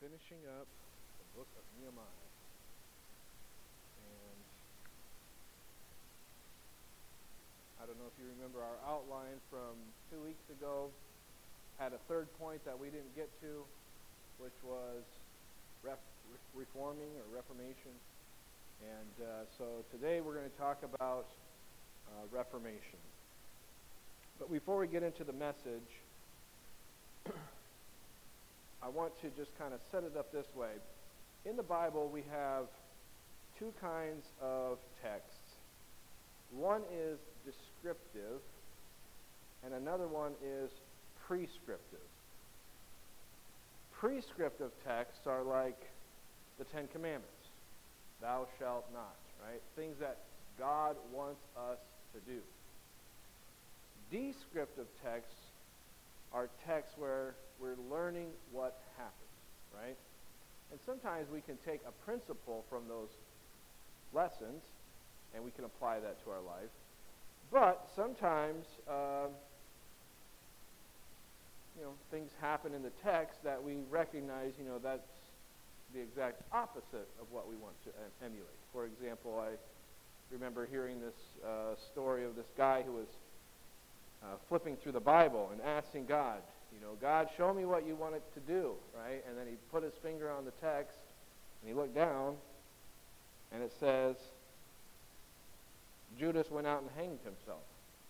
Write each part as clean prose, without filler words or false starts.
finishing up the book of Nehemiah. And I don't know if you remember our outline from 2 weeks ago. Had a third point that we didn't get to, which was reforming or reformation. And so today we're going to talk about reformation. But before we get into the message, I want to just kind of set it up this way. In the Bible, we have two kinds of texts. One is descriptive, and another one is prescriptive. Prescriptive texts are like the Ten Commandments. Thou shalt not, right? Things that God wants us to do. Descriptive texts are texts where we're learning what happens, right? And sometimes we can take a principle from those lessons and we can apply that to our life. But sometimes, things happen in the text that we recognize, that's the exact opposite of what we want to emulate. For example, I remember hearing this story of this guy who was flipping through the Bible and asking God, God, show me what you want it to do, right? And then he put his finger on the text, and he looked down, and it says, Judas went out and hanged himself.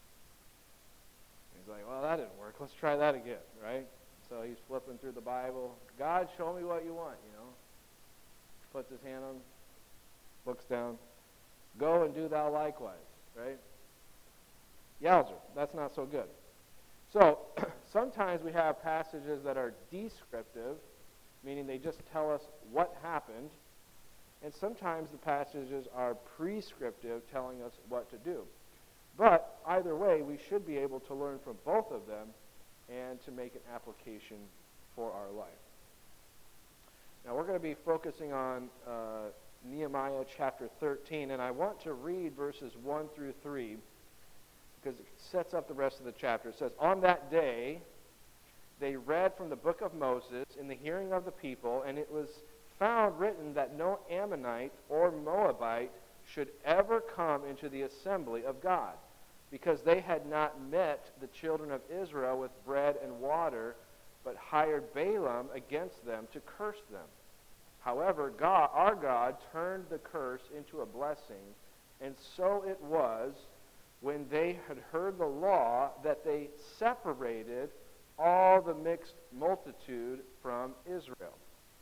He's like, well, that didn't work. Let's try that again, right? So he's flipping through the Bible. God, show me what you want, Puts his hand on, looks down. Go and do thou likewise, right? Yowzer, that's not so good. So sometimes we have passages that are descriptive, meaning they just tell us what happened, and sometimes the passages are prescriptive, telling us what to do. But either way, we should be able to learn from both of them and to make an application for our life. Now we're going to be focusing on Nehemiah chapter 13, and I want to read verses 1 through 3 because it sets up the rest of the chapter. It says, On that day they read from the book of Moses in the hearing of the people, and it was found written that no Ammonite or Moabite should ever come into the assembly of God, because they had not met the children of Israel with bread and water, but hired Balaam against them to curse them. However, our God turned the curse into a blessing, and so it was, when they had heard the law, that they separated all the mixed multitude from Israel.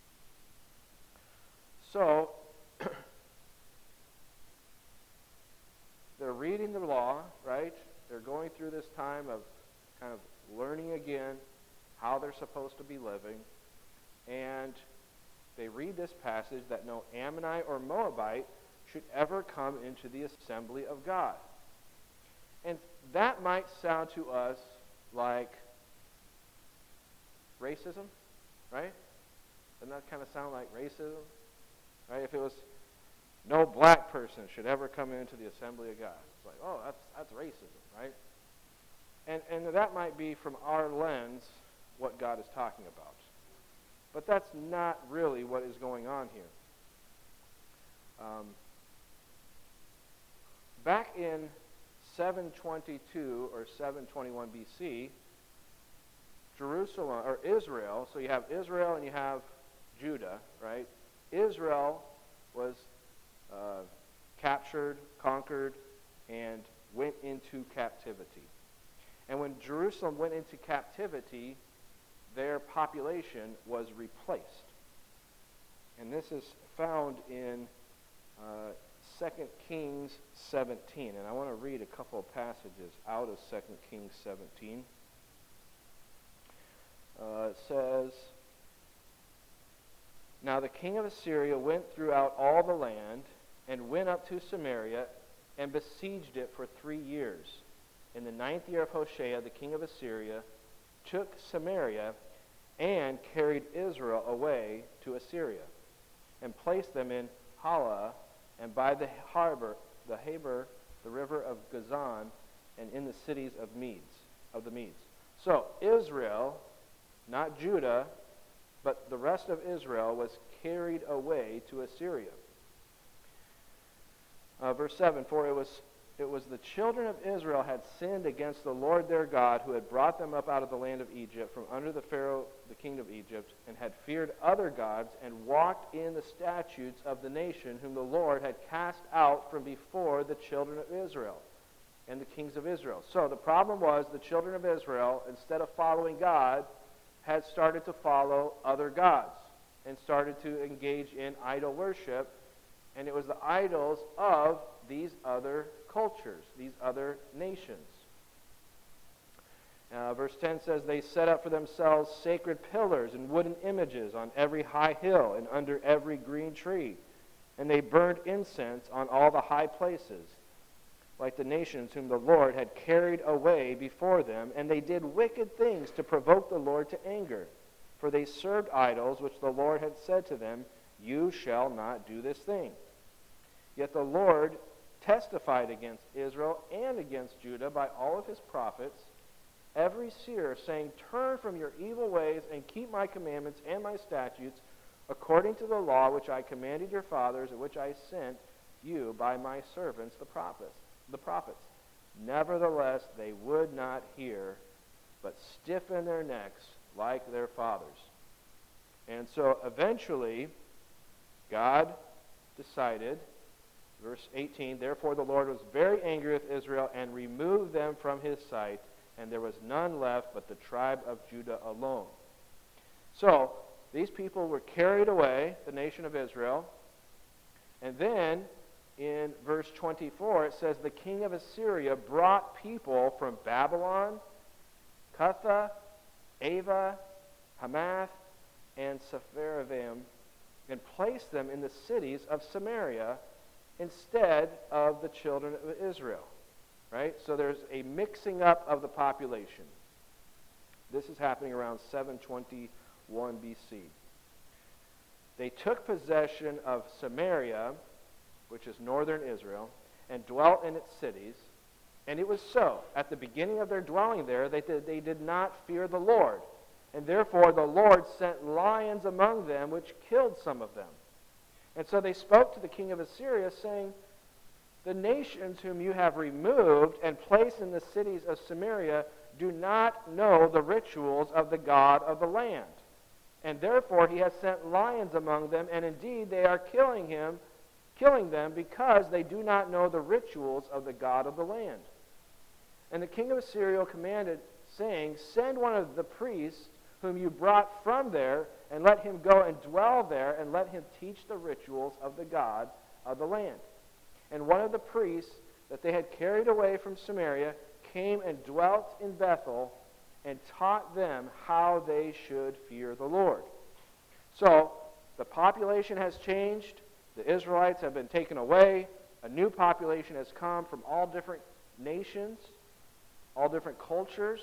So, they're reading the law, right? They're going through this time of kind of learning again how they're supposed to be living. And they read this passage that no Ammonite or Moabite should ever come into the assembly of God. And that might sound to us like racism, right? Doesn't that kind of sound like racism? Right? If it was no black person should ever come into the assembly of God. It's like, oh, that's racism, right? And that might be from our lens what God is talking about. But that's not really what is going on here. Back in 722 or 721 BC, Jerusalem, or Israel, so you have Israel and you have Judah, right? Israel was captured, conquered, and went into captivity. And when Jerusalem went into captivity, their population was replaced. And this is found in 2 Kings 17. And I want to read a couple of passages out of 2 Kings 17. It says, Now the king of Assyria went throughout all the land and went up to Samaria and besieged it for 3 years. In the 9th year of Hoshea, the king of Assyria took Samaria and carried Israel away to Assyria and placed them in Halah and by the harbor, the river of Gazan, and in the cities of the Medes. So Israel, not Judah, but the rest of Israel was carried away to Assyria. Verse 7, for it was the children of Israel had sinned against the Lord their God, who had brought them up out of the land of Egypt, from under the Pharaoh, the king of Egypt, and had feared other gods, and walked in the statutes of the nation whom the Lord had cast out from before the children of Israel and the kings of Israel. So the problem was the children of Israel, instead of following God, had started to follow other gods and started to engage in idol worship. And it was the idols of these other cultures, these other nations. Verse 10 says, they set up for themselves sacred pillars and wooden images on every high hill and under every green tree. And they burned incense on all the high places, like the nations whom the Lord had carried away before them. And they did wicked things to provoke the Lord to anger. For they served idols, which the Lord had said to them, you shall not do this thing. Yet the Lord testified against Israel and against Judah by all of his prophets, every seer, saying, turn from your evil ways and keep my commandments and my statutes, according to the law which I commanded your fathers, and which I sent you by my servants the prophets. Nevertheless, they would not hear, but stiffen their necks like their fathers. And so eventually, God decided, verse 18, therefore the Lord was very angry with Israel and removed them from his sight, and there was none left but the tribe of Judah alone. So, these people were carried away, the nation of Israel, and then in verse 24 it says, the king of Assyria brought people from Babylon, Cutha, Ava, Hamath, and Sepharvaim, and placed them in the cities of Samaria instead of the children of Israel. Right? So there's a mixing up of the population. This is happening around 721 BC. They took possession of Samaria, which is northern Israel, and dwelt in its cities. And it was so. At the beginning of their dwelling there, they did not fear the Lord. And therefore the Lord sent lions among them, which killed some of them. And so they spoke to the king of Assyria, saying, the nations whom you have removed and placed in the cities of Samaria do not know the rituals of the God of the land. And therefore he has sent lions among them, and indeed they are killing them because they do not know the rituals of the God of the land. And the king of Assyria commanded, saying, send one of the priests whom you brought from there, and let him go and dwell there, and let him teach the rituals of the God of the land. And one of the priests that they had carried away from Samaria came and dwelt in Bethel, and taught them how they should fear the Lord. So, the population has changed. The Israelites have been taken away. A new population has come from all different nations, all different cultures.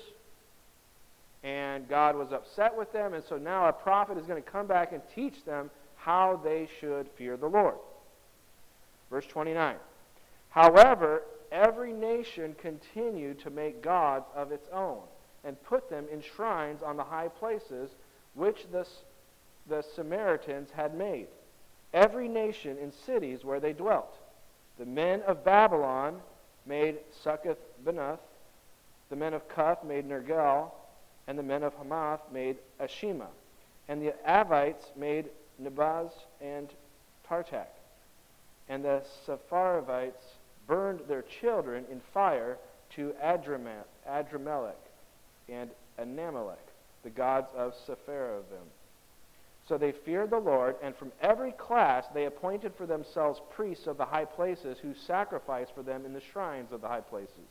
And God was upset with them, and so now a prophet is going to come back and teach them how they should fear the Lord. Verse 29. However, every nation continued to make gods of its own, and put them in shrines on the high places which the Samaritans had made, every nation in cities where they dwelt. The men of Babylon made Succoth-Benoth, the men of Cuth made Nergal, and the men of Hamath made Ashima, and the Avites made Nebaz and Tartak, and the Sepharvites burned their children in fire to Adramelech and Anamelech, the gods of Sepharvaim. So they feared the Lord, and from every class they appointed for themselves priests of the high places who sacrificed for them in the shrines of the high places.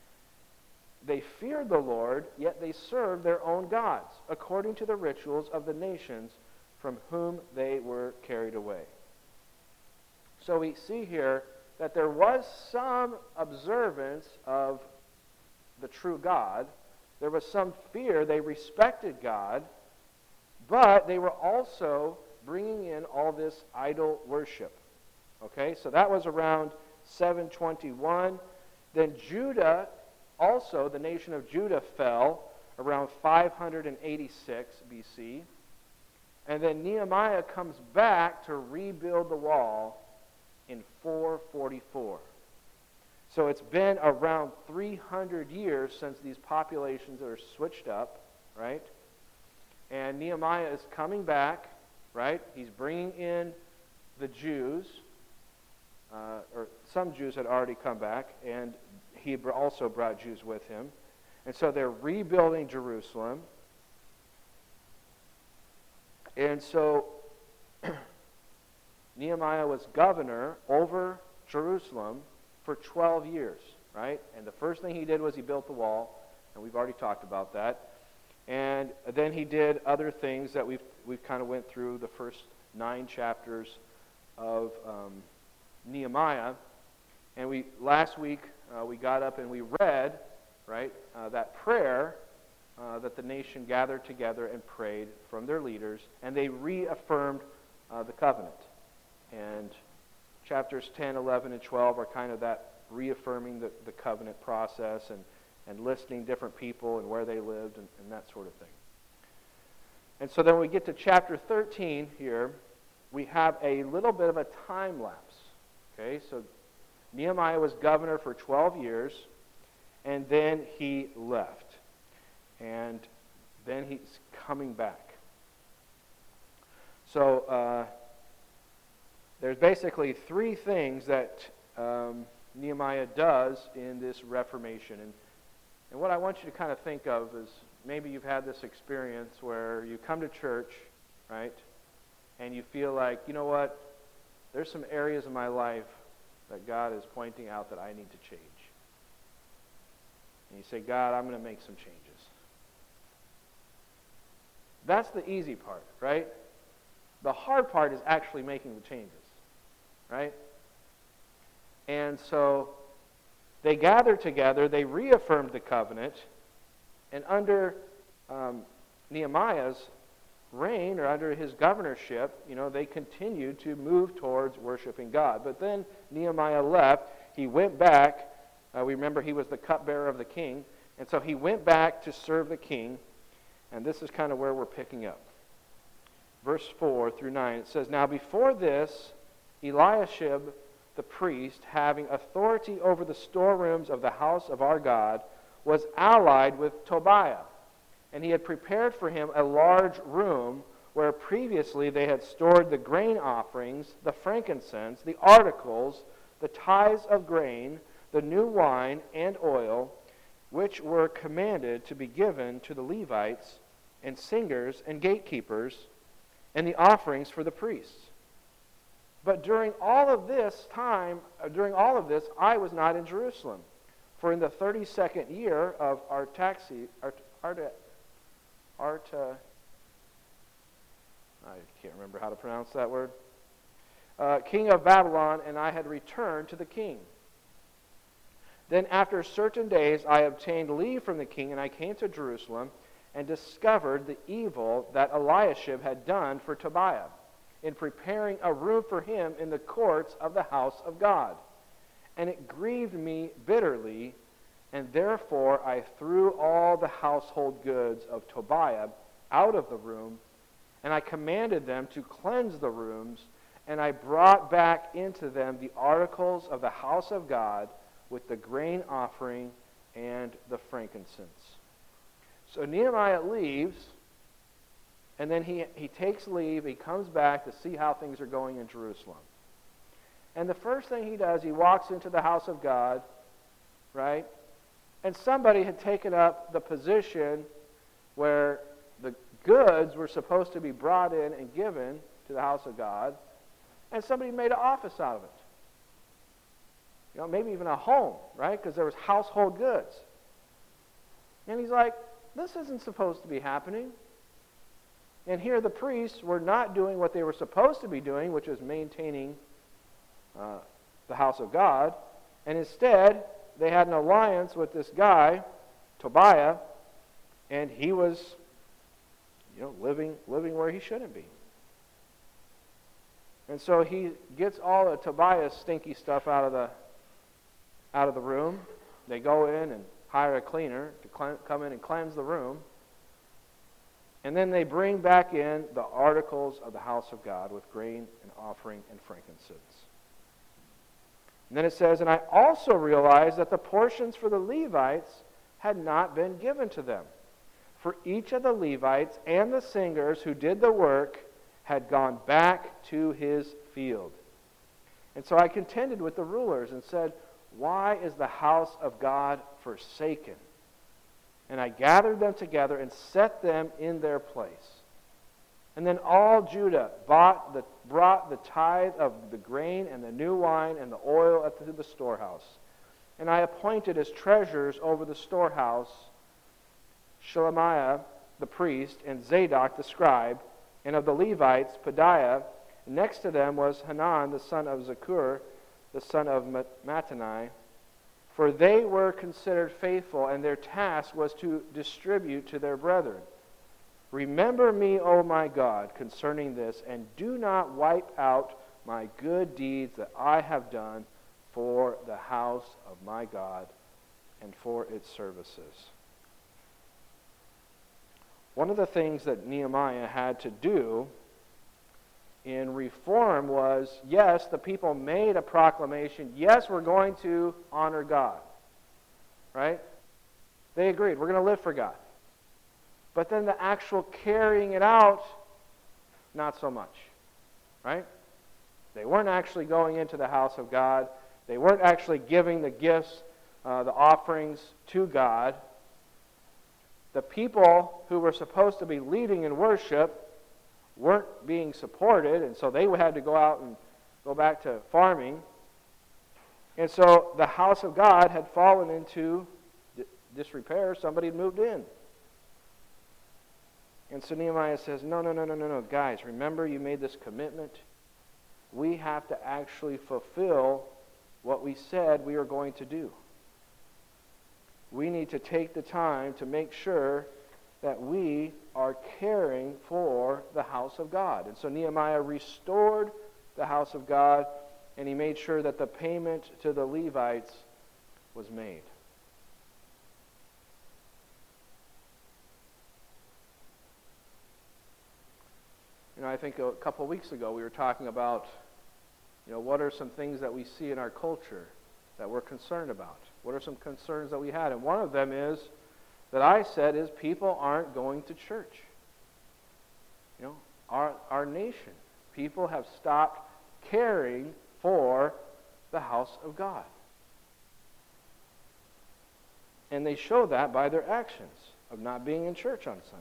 They feared the Lord, yet they served their own gods, according to the rituals of the nations from whom they were carried away. So we see here that there was some observance of the true God. There was some fear. They respected God, but they were also bringing in all this idol worship. Okay, so that was around 721. Then Judah, also the nation of Judah, fell around 586 BC. And then Nehemiah comes back to rebuild the wall in 444. So it's been around 300 years since these populations are switched up, right? And Nehemiah is coming back, right? He's bringing in the Jews, or some Jews had already come back, and he also brought Jews with him. And so they're rebuilding Jerusalem. And so Nehemiah was governor over Jerusalem for 12 years, right? And the first thing he did was he built the wall, and we've already talked about that. And then he did other things that we've kind of went through the first 9 chapters of Nehemiah. And last week we got up and we read, right, that prayer that the nation gathered together and prayed from their leaders, and they reaffirmed the covenant. And chapters 10, 11, and 12 are kind of that reaffirming the covenant process and listing different people and where they lived and that sort of thing. And so then when we get to chapter 13 here, we have a little bit of a time lapse. Okay, so Nehemiah was governor for 12 years, and then he left. And then he's coming back. So there's basically 3 things that Nehemiah does in this Reformation. And what I want you to kind of think of is maybe you've had this experience where you come to church, right, and you feel like, you know what, there's some areas of my life that God is pointing out that I need to change. And you say, God, I'm going to make some changes. That's the easy part, right? The hard part is actually making the changes, right? And so they gathered together, they reaffirmed the covenant, and under Nehemiah's reign, or under his governorship, they continued to move towards worshiping God. But then Nehemiah left. He went back. We remember he was the cupbearer of the king, and so he went back to serve the king. And this is kind of where we're picking up. Verse 4 through 9, it says, Now before this, Eliashib the priest, having authority over the storerooms of the house of our God, was allied with Tobiah. And he had prepared for him a large room where previously they had stored the grain offerings, the frankincense, the articles, the tithes of grain, the new wine and oil, which were commanded to be given to the Levites and singers and gatekeepers, and the offerings for the priests. But during all of this, I was not in Jerusalem. For in the 32nd year of Artaxerxes, I can't remember how to pronounce that word, king of Babylon, and I had returned to the king. Then after certain days I obtained leave from the king, and I came to Jerusalem and discovered the evil that Eliashib had done for Tobiah in preparing a room for him in the courts of the house of God. And it grieved me bitterly, and therefore I threw all the household goods of Tobiah out of the room, and I commanded them to cleanse the rooms, and I brought back into them the articles of the house of God with the grain offering and the frankincense. So Nehemiah leaves, and then he takes leave. He comes back to see how things are going in Jerusalem. And the first thing he does, he walks into the house of God, right? And somebody had taken up the position where the goods were supposed to be brought in and given to the house of God, and somebody made an office out of it. Maybe even a home, right? Because there was household goods. And he's like, this isn't supposed to be happening. And here the priests were not doing what they were supposed to be doing, which is maintaining the house of God. And instead, they had an alliance with this guy, Tobiah, and he was, living where he shouldn't be. And so he gets all of Tobiah's stinky stuff out of the room. They go in and hire a cleaner to come in and cleanse the room. And then they bring back in the articles of the house of God with grain and offering and frankincense. And then it says, and I also realized that the portions for the Levites had not been given to them. For each of the Levites and the singers who did the work had gone back to his field. And so I contended with the rulers and said, why is the house of God forsaken? And I gathered them together and set them in their place. And then all Judah brought the tithe of the grain and the new wine and the oil to the storehouse. And I appointed as treasurers over the storehouse Shelemiah the priest and Zadok the scribe, and of the Levites Pedaiah. Next to them was Hanan the son of Zakur, the son of Mattani. For they were considered faithful, and their task was to distribute to their brethren. Remember me, O my God, concerning this, and do not wipe out my good deeds that I have done for the house of my God and for its services. One of the things that Nehemiah had to do in reform was, yes, the people made a proclamation, yes, we're going to honor God, right? They agreed, we're going to live for God. But then the actual carrying it out, not so much, right? They weren't actually going into the house of God. They weren't actually giving the gifts, the offerings to God. The people who were supposed to be leading in worship weren't being supported, and so they had to go out and go back to farming. And so the house of God had fallen into disrepair. Somebody had moved in. And so Nehemiah says, no, guys, remember you made this commitment. We have to actually fulfill what we said we were going to do. We need to take the time to make sure that we are caring for the house of God. And so Nehemiah restored the house of God, and he made sure that the payment to the Levites was made. I think a couple of weeks ago we were talking about, what are some things that we see in our culture that we're concerned about? What are some concerns that we had? And one of them is, that I said, is people aren't going to church. Our nation, people have stopped caring for the house of God. And they show that by their actions of not being in church on Sunday.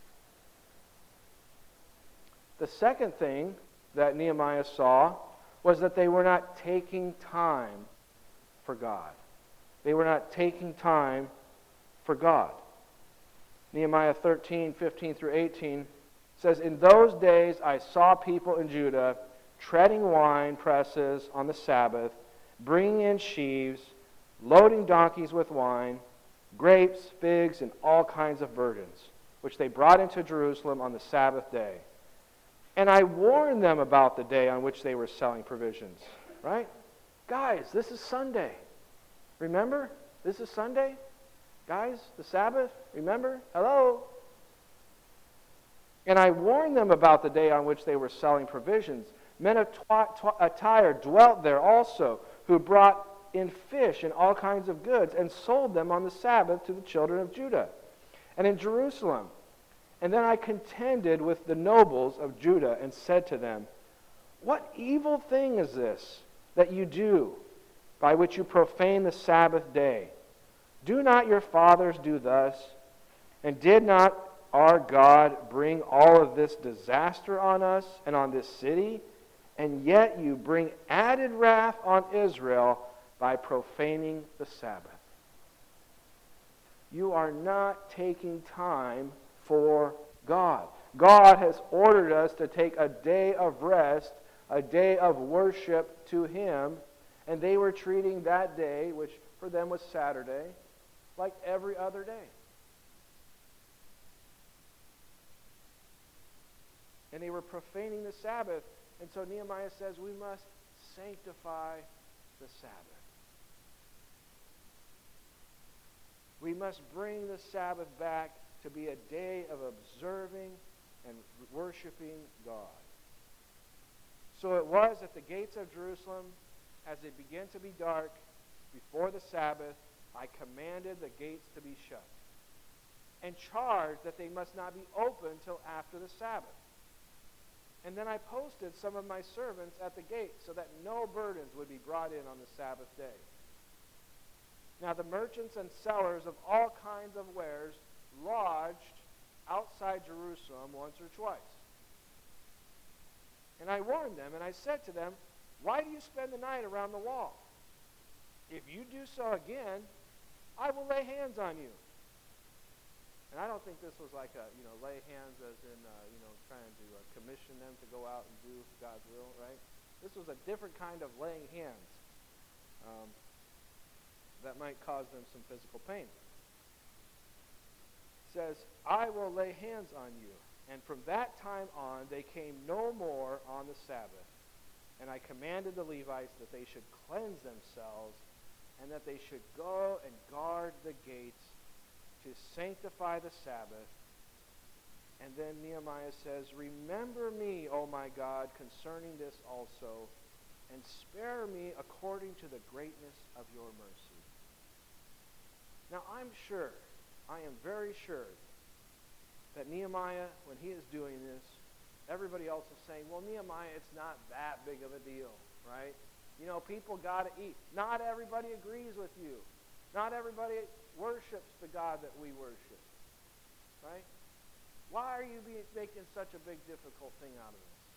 The second thing that Nehemiah saw was that they were not taking time for God. They were not taking time for God. Nehemiah 13, 15 through 18 says, in those days I saw people in Judah treading wine presses on the Sabbath, bringing in sheaves, loading donkeys with wine, grapes, figs, and all kinds of burdens, which they brought into Jerusalem on the Sabbath day. And I warned them about the day on which they were selling provisions. Right? Guys, this is Sunday. Remember? This is Sunday. Guys, the Sabbath. Remember? Hello? And I warned them about the day on which they were selling provisions. Men of Tyre dwelt there also, who brought in fish and all kinds of goods, and sold them on the Sabbath to the children of Judah. And in Jerusalem, and then I contended with the nobles of Judah and said to them, what evil thing is this that you do, by which you profane the Sabbath day? Do not your fathers do thus? And did not our God bring all of this disaster on us and on this city? And yet you bring added wrath on Israel by profaning the Sabbath. You are not taking time for God. God has ordered us to take a day of rest, a day of worship to Him, and they were treating that day, which for them was Saturday, like every other day. And they were profaning the Sabbath, and so Nehemiah says we must sanctify the Sabbath. We must bring the Sabbath back to be a day of observing and worshiping God. So it was at the gates of Jerusalem, as it began to be dark, before the Sabbath, I commanded the gates to be shut, and charged that they must not be opened till after the Sabbath. And then I posted some of my servants at the gate, so that no burdens would be brought in on the Sabbath day. Now the merchants and sellers of all kinds of wares lodged outside Jerusalem once or twice. And I warned them, and I said to them, why do you spend the night around the wall? If you do so again, I will lay hands on you. And I don't think this was like a, lay hands as in, trying to commission them to go out and do God's will, right? This was a different kind of laying hands that might cause them some physical pain. It says, I will lay hands on you. And from that time on, they came no more on the Sabbath. And I commanded the Levites that they should cleanse themselves, and that they should go and guard the gates to sanctify the Sabbath. And then Nehemiah says, remember me, O my God, concerning this also, and spare me according to the greatness of your mercy. Now I'm sure, I am very sure, that Nehemiah, when he is doing this, everybody else is saying, well, Nehemiah, it's not that big of a deal, right? People got to eat. Not everybody agrees with you. Not everybody worships the God that we worship, right? Why are you making such a big, difficult thing out of this?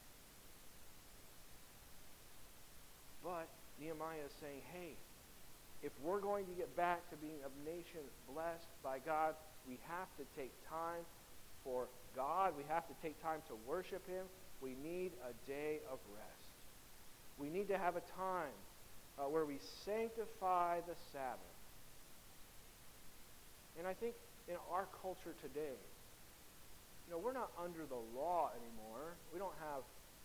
But Nehemiah is saying, hey, if we're going to get back to being a nation blessed by God, we have to take time for God. We have to take time to worship Him. We need a day of rest. We need to have a time where we sanctify the Sabbath. And I think in our culture today, we're not under the law anymore. We don't have,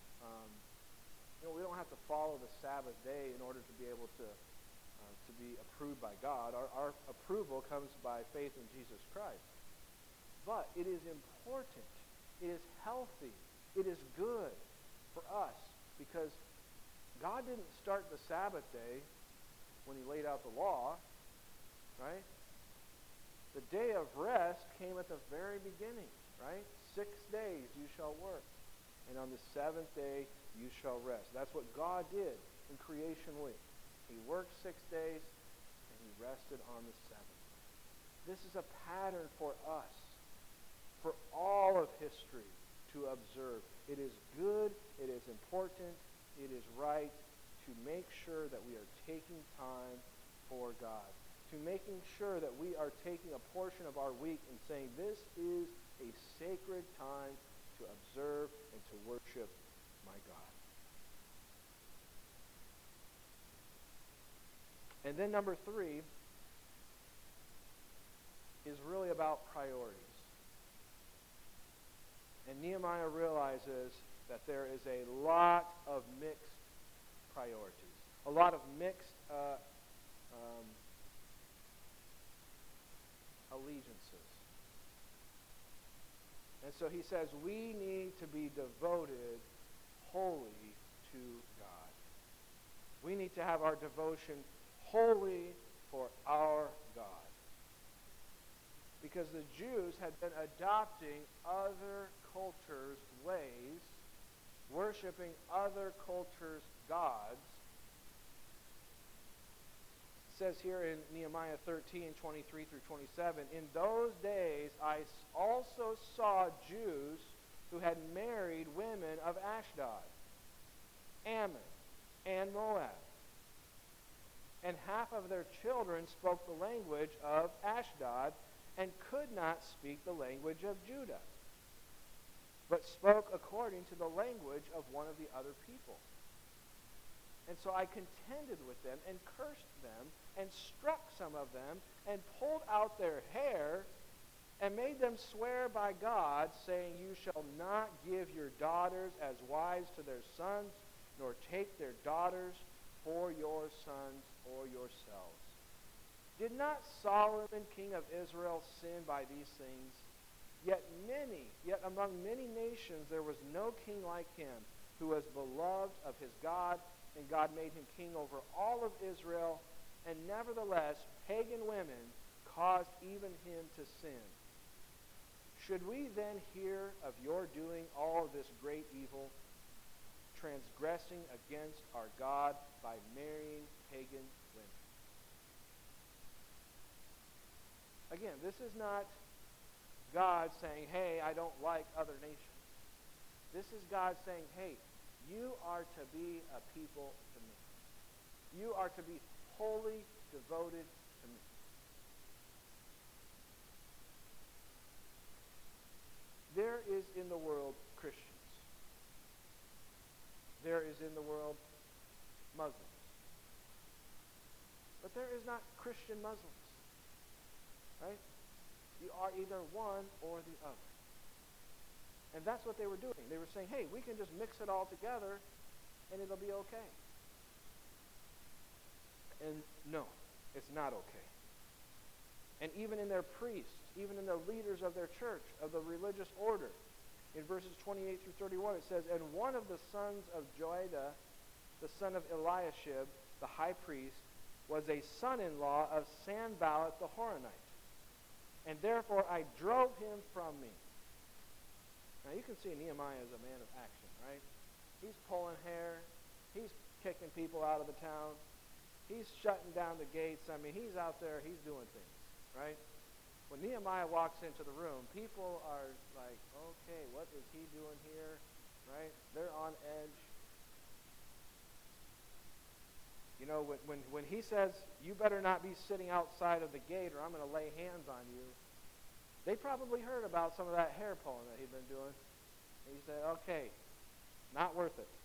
we don't have to follow the Sabbath day in order to be able to be approved by God. Our approval comes by faith in Jesus Christ. But it is important. It is healthy. It is good for us because God didn't start the Sabbath day when He laid out the law, right? The day of rest came at the very beginning, right? 6 days you shall work, and on the seventh day you shall rest. That's what God did in creation week. He worked 6 days, and He rested on the seventh. This is a pattern for us, for all of history to observe. It is good, it is important, it is right to make sure that we are taking time for God, to making sure that we are taking a portion of our week and saying, this is a sacred time to observe and to worship my God. And then number 3 is really about priorities. And Nehemiah realizes that there is a lot of mixed priorities, a lot of mixed allegiances. And so he says, we need to be devoted wholly to God. We need to have our devotion wholly for our God. Because the Jews had been adopting other cultures' ways, worshiping other cultures' gods. It says here in Nehemiah 13:23 through 27, in those days I also saw Jews who had married women of Ashdod, Ammon, and Moab. And half of their children spoke the language of Ashdod and could not speak the language of Judah, but spoke according to the language of one of the other people. And so I contended with them and cursed them and struck some of them and pulled out their hair and made them swear by God, saying, you shall not give your daughters as wives to their sons, nor take their daughters for your sons or yourselves. Did not Solomon, king of Israel, sin by these things? Yet among many nations there was no king like him, who was beloved of his God, and God made him king over all of Israel. And nevertheless, pagan women caused even him to sin. Should we then hear of your doing all this great evil, transgressing against our God by marrying pagan women? Again, this is not God saying, hey, I don't like other nations. This is God saying, hey, you are to be a people to me. You are to be wholly devoted to me. There is in the world Christians. There is in the world Muslims. But there is not Christian Muslims. Right? You are either one or the other. And that's what they were doing. They were saying, hey, we can just mix it all together and it'll be okay. And no, it's not okay. And even in their priests, even in the leaders of their church, of the religious order, in verses 28 through 31, it says, and one of the sons of Joiada, the son of Eliashib, the high priest, was a son-in-law of Sanballat the Horonite. And therefore I drove him from me. Now you can see Nehemiah is a man of action, right? He's pulling hair. He's kicking people out of the town. He's shutting down the gates. I mean, he's out there. He's doing things, right? When Nehemiah walks into the room, people are like, okay, what is he doing here, right? They're on edge. You know, when he says, you better not be sitting outside of the gate or I'm going to lay hands on you, they probably heard about some of that hair pulling that he'd been doing. And he said, okay, not worth it.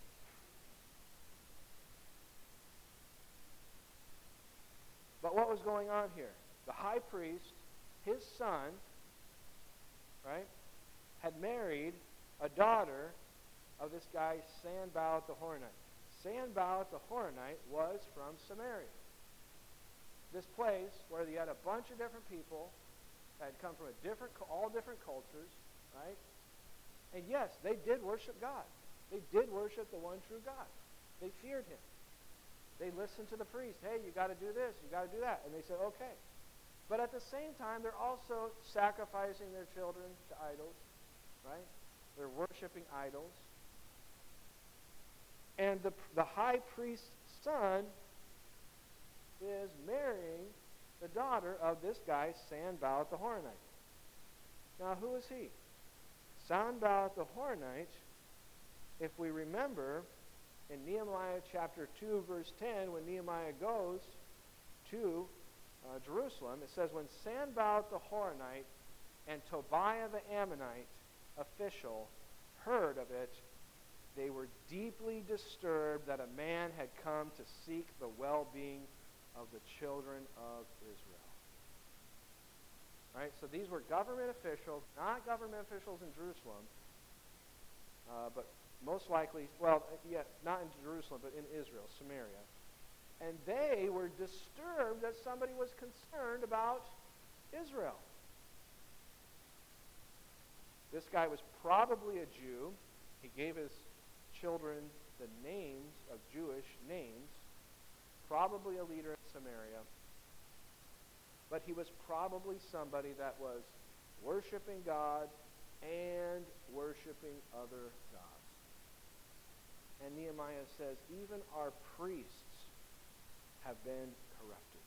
But what was going on here? The high priest, his son, right, had married a daughter of this guy Sanballat the Horonite. Sanballat the Horonite was from Samaria. This place where you had a bunch of different people that had come from all different cultures, right? And yes, they did worship God. They did worship the one true God. They feared him. They listened to the priest. Hey, you got to do this, you got to do that. And they said, okay. But at the same time, they're also sacrificing their children to idols, right? They're worshiping idols. And the high priest's son is marrying the daughter of this guy, Sanballat the Horonite. Now, who is he? Sanballat the Horonite, if we remember, in Nehemiah chapter 2, verse 10, when Nehemiah goes to Jerusalem, it says, when Sanballat the Horonite and Tobiah the Ammonite official heard of it, they were deeply disturbed that a man had come to seek the well-being of the children of Israel. Right? So these were government officials, not government officials in Jerusalem, but most likely, well, yeah, not in Jerusalem, but in Israel, Samaria. And they were disturbed that somebody was concerned about Israel. This guy was probably a Jew. He gave his children the names of Jewish names, probably a leader in Samaria. But he was probably somebody that was worshiping God and worshiping other gods. And Nehemiah says, even our priests have been corrupted.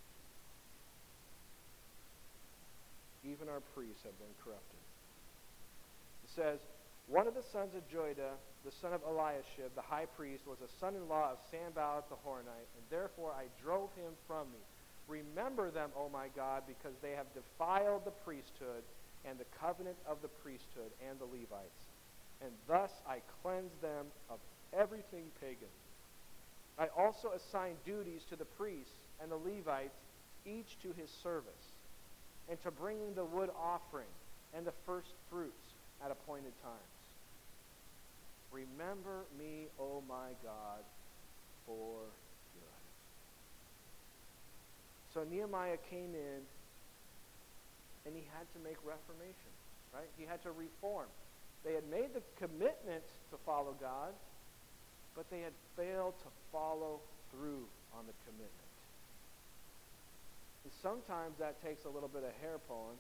Even our priests have been corrupted. It says, one of the sons of Joiada, the son of Eliashib, the high priest, was a son-in-law of Sanballat the Horonite, and therefore I drove him from me. Remember them, O my God, because they have defiled the priesthood and the covenant of the priesthood and the Levites. And thus I cleanse them of everything pagan. I also assign duties to the priests and the Levites, each to his service, and to bringing the wood offering and the first fruits at appointed times. Remember me, O my God, for good. So Nehemiah came in, and he had to make reformation, right? He had to reform. They had made the commitment to follow God, but they had failed to follow through on the commitment. And sometimes that takes a little bit of hair pulling.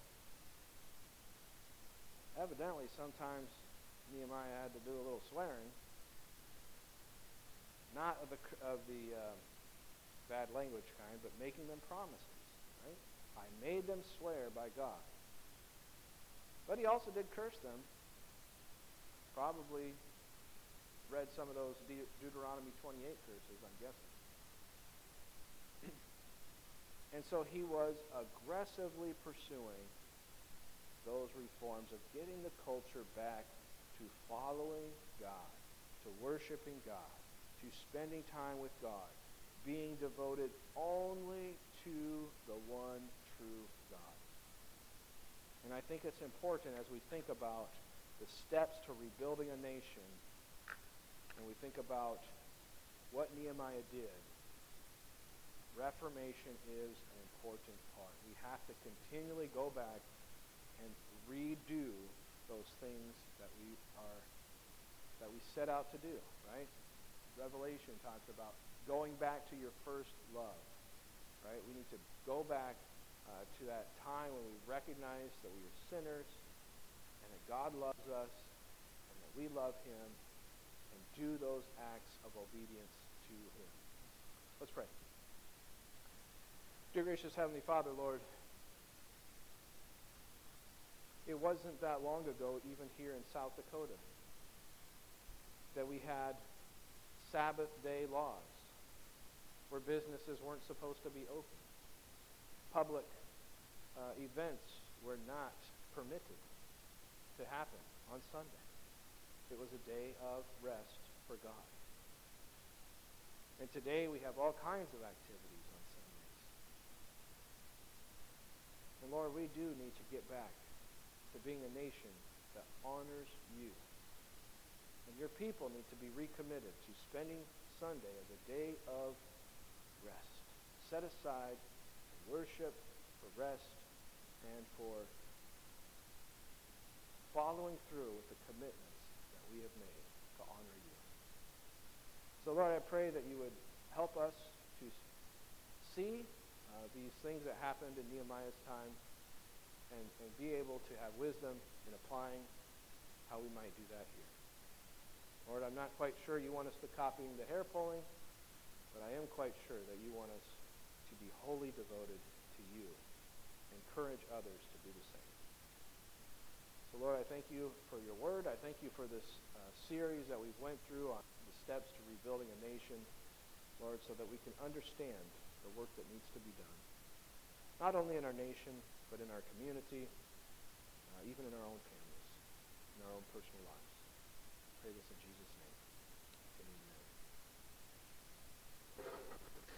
Evidently, sometimes Nehemiah had to do a little swearing, not of the bad language kind, but making them promises, right? I made them swear by God. But he also did curse them. Probably read some of those Deuteronomy 28 curses, I'm guessing. And so he was aggressively pursuing those reforms of getting the culture back to following God, to worshiping God, to spending time with God, being devoted only to the one true God. And I think it's important as we think about the steps to rebuilding a nation, and we think about what Nehemiah did, reformation is an important part. We have to continually go back and redo those things that we set out to do, right? Revelation talks about going back to your first love, right? We need to go back to that time when we recognize that we are sinners and that God loves us and that we love him, and do those acts of obedience to him. Let's pray. Dear gracious Heavenly Father, Lord, it wasn't that long ago, even here in South Dakota, that we had Sabbath day laws where businesses weren't supposed to be open. Public events were not permitted to happen on Sunday. It was a day of rest for God. And today we have all kinds of activities on Sundays. And Lord, we do need to get back to being a nation that honors you. And your people need to be recommitted to spending Sunday as a day of rest, set aside for worship, for rest, and for following through with the commitments that we have made to honor you. So Lord, I pray that you would help us to see these things that happened in Nehemiah's time and be able to have wisdom in applying how we might do that here. Lord, I'm not quite sure you want us to copy the hair pulling, but I am quite sure that you want us to be wholly devoted to you. Encourage others to do the same. So Lord, I thank you for your word. I thank you for this series that we've went through on the steps to rebuilding a nation, Lord, so that we can understand the work that needs to be done, not only in our nation, but in our community, even in our own families, in our own personal lives. I pray this in Jesus' name. Amen.